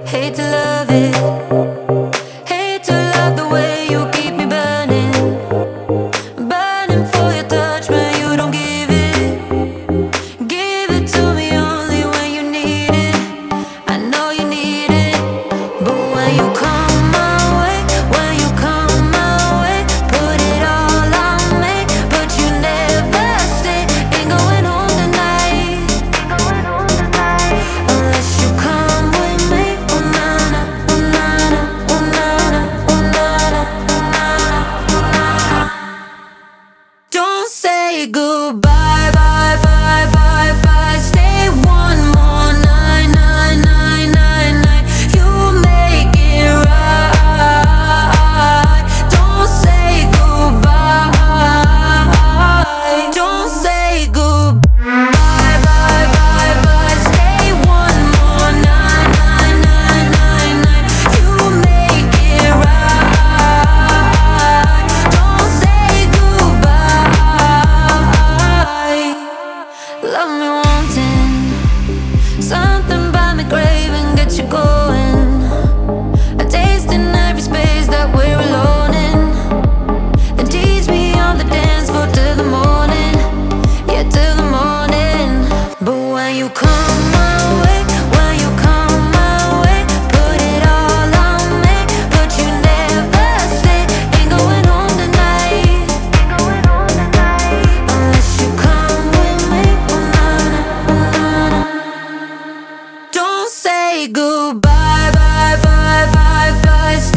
Hate to love it, hate to love the way you keep me burning, burning for your touch, but you don't give it. Give it to me only when you need it. I know you need it, but when you come my way, when you come my way, put it all on me, but you never stay. Ain't going home tonight, unless you come with me. Oh na na, oh na na, oh na na, oh na na, oh na na, oh na na. Don't say goodbye, bye, bye, bye, bye. Stay one more night, night, night, night, night. You make it right. Don't say goodbye. Don't say goodbye, bye, bye, bye. Stay one more night, night, night, night, night. You make it right. Don't say goodbye. Love me wanting, something by me craving, get you going. A taste in every space that we're alone in. Then tease me on the dance floor till the morning, yeah, till the morning. But when you come my way, when you come my way, put it all on me, but you never stay. Ain't going home tonight, unless you come with me. Oh na na, oh na na. Don't say goodbye, bye, bye, bye, bye.